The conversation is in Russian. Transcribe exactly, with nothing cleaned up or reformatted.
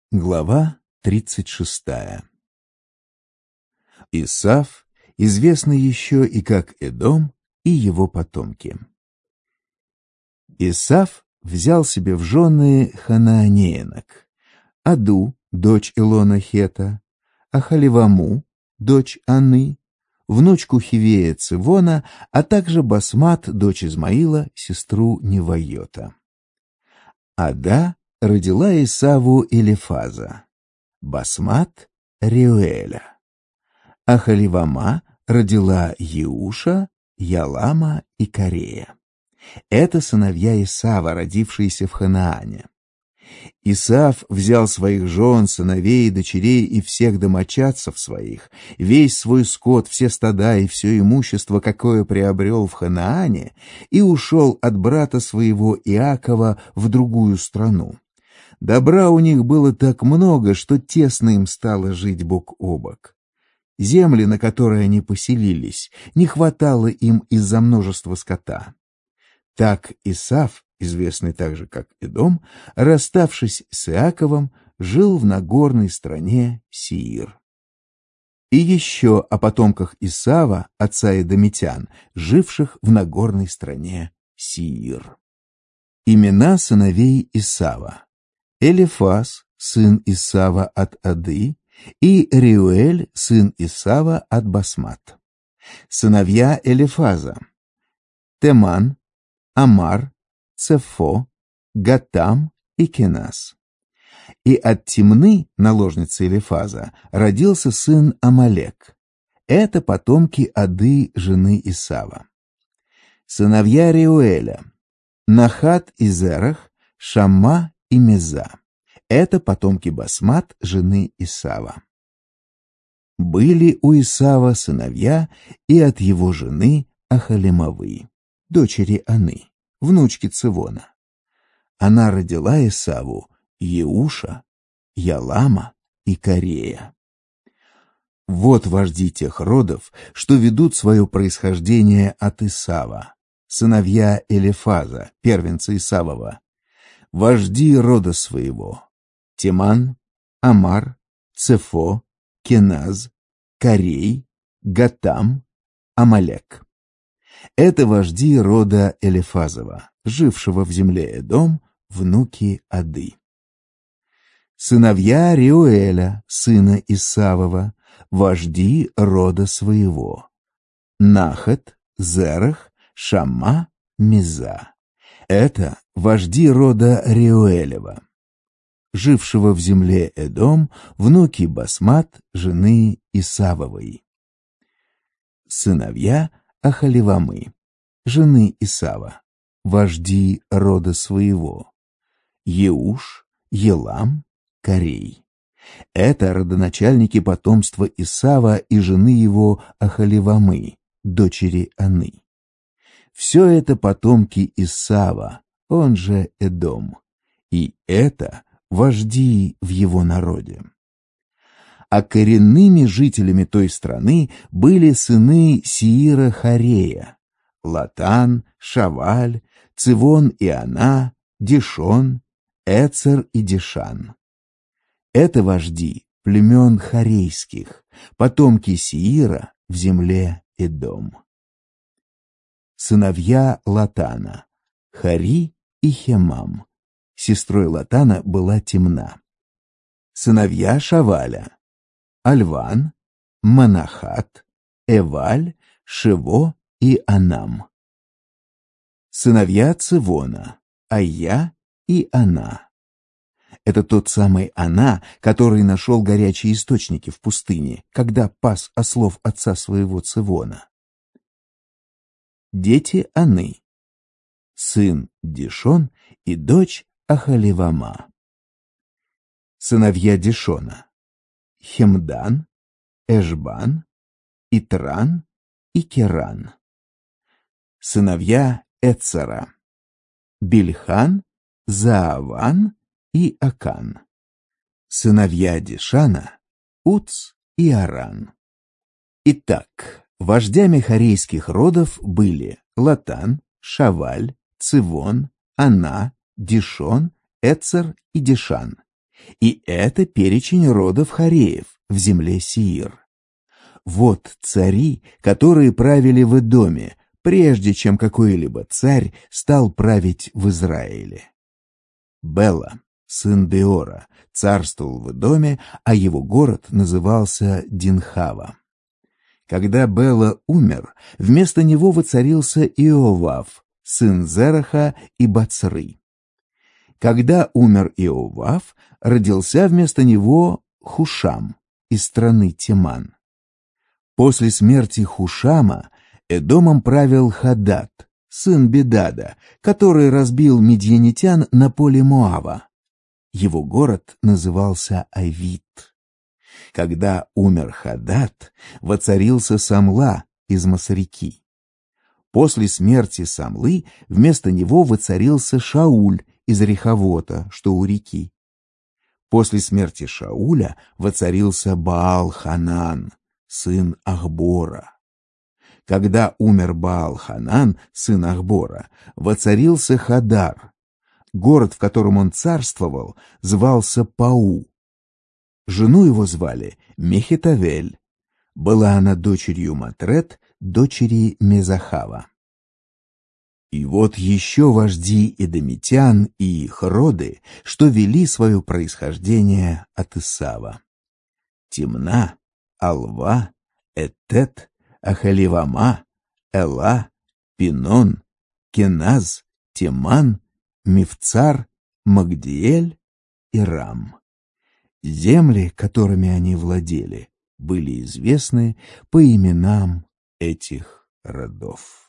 Глава тридцать шестая. Исав, известный еще и как Эдом, и его потомки. Исав взял себе в жены ханаанеянок: Аду, дочь Илона Хета, Ахаливаму, дочь Аны, внучку Хивея Цивона, а также Басмат, дочь Измаила, сестру Невайота. Ада родила Исаву Элифаза, Басмат — Реуэля. Ахаливама родила Еуша, Ялама и Корея. Это сыновья Исава, родившиеся в Ханаане. Исав взял своих жен, сыновей, дочерей и всех домочадцев своих, весь свой скот, все стада и все имущество, какое приобрел в Ханаане, и ушел от брата своего Иакова в другую страну. Добра у них было так много, что тесно им стало жить бок о бок. Земли, на которые они поселились, не хватало им из-за множества скота. Так Исав, известный также как Эдом, расставшись с Иаковом, жил в нагорной стране Сеир. И еще о потомках Исава, отца эдомитян, живших в нагорной стране Сеир. Имена сыновей Исава: Элифаз, сын Исава от Ады, и Реуэль, сын Исава от Басмат. Сыновья Элифаза: Теман, Амар, Цефо, Гатам и Кенас. И от Тимны, наложницы Элифаза, родился сын Амалек. Это потомки Ады, жены Исава. Сыновья Реуэля: Нахат и Зерах, Шамма и Меза. Это потомки Басмат, жены Исава. Были у Исава сыновья и от его жены Ахалимавы, дочери Аны, внучки Цивона. Она родила Исаву Еуша, Ялама и Корея. Вот вожди тех родов, что ведут свое происхождение от Исава, сыновья Элифаза, первенца Исавова, вожди рода своего: Теман, Амар, Цефо, Кеназ, Корей, Гатам, Амалек. Это вожди рода Элифазова, жившего в земле Эдом, внуки Ады. Сыновья Реуэля, сына Исавова, вожди рода своего: Нахат, Зерах, Шамма, Меза. Это вожди рода Реуэлева, жившего в земле Эдом, внуки Басмат, жены Исавовой. Сыновья Ахаливамы, жены Исава, вожди рода своего: Еуш, Елам, Корей. Это родоначальники потомства Исава и жены его Ахаливамы, дочери Аны. Все это потомки Исава, он же Эдом, и это вожди в его народе. А коренными жителями той страны были сыны Сеира Хорея: Латан, Шаваль, Цивон и Ана, Дишон, Эцер и Дишан. Это вожди племен хорейских, потомки Сеира в земле Эдом. Сыновья Латана: Хари и Хемам. Сестрой Латана была Тимна. Сыновья Шаваля: Альван, Манахат, Эваль, Шево и Анам. Сыновья Цивона: Айя и Ана. Это тот самый Ана, который нашел горячие источники в пустыне, когда пас ослов отца своего Цивона. Дети Аны: сын Дишон и дочь Ахаливама. Сыновья Дишона: Хемдан, Эшбан, Итран и Керан. Сыновья Эцера: Бильхан, Зааван и Акан. Сыновья Дишана: Уц и Аран. Итак, вождями хорейских родов были Латан, Шаваль, Цивон, Ана, Дишон, Эцер и Дишан. И это перечень родов Хореев в земле Сеир. Вот цари, которые правили в Эдоме, прежде чем какой-либо царь стал править в Израиле. Бела, сын Беора, царствовал в Эдоме, а его город назывался Динхава. Когда Бела умер, вместо него воцарился Иовав, сын Зераха и Бацры. Когда умер Иовав, родился вместо него Хушам из страны Теман. После смерти Хушама Эдомом правил Хадад, сын Бедада, который разбил медьянитян на поле Моава. Его город назывался Авит. Когда умер Хадад, воцарился Самла из Масреки. После смерти Самлы вместо него воцарился Шауль из Рехавота, что у реки. После смерти Шауля воцарился Баал-Ханан, сын Ахбора. Когда умер Баал-Ханан, сын Ахбора, воцарился Хадар. Город, в котором он царствовал, звался Пау. Жену его звали Мехетавель. Была она дочерью Матрет, дочери Мезахава. И вот еще вожди эдомитян и их роды, что вели свое происхождение от Исава. Тимна, Алва, Этет, Ахаливама, Эла, Пинон, Кеназ, Теман, Мифцар, Магдиэль и Рам. Земли, которыми они владели, были известны по именам этих родов.